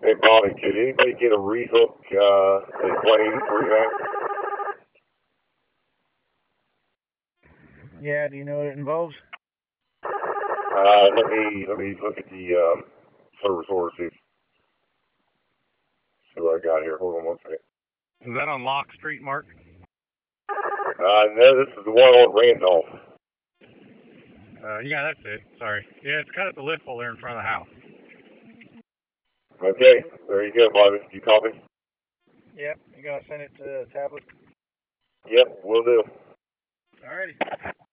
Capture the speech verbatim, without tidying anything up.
Hey, Bobby, could anybody get a rehook uh, at one eighty-three, man? Yeah, do you know what it involves? Uh, let me let me look at the um, service order, see, see what I got here. Hold on one second. Is that on Lock Street, Mark? Uh, no, this is the one on Randolph. Uh, yeah, that's it. Sorry. Yeah, it's cut at the lift hole there in front of the house. Okay, there you go, Bobby. You copy? Yep, you gotta send it to the tablet. Yep, will do. Alrighty.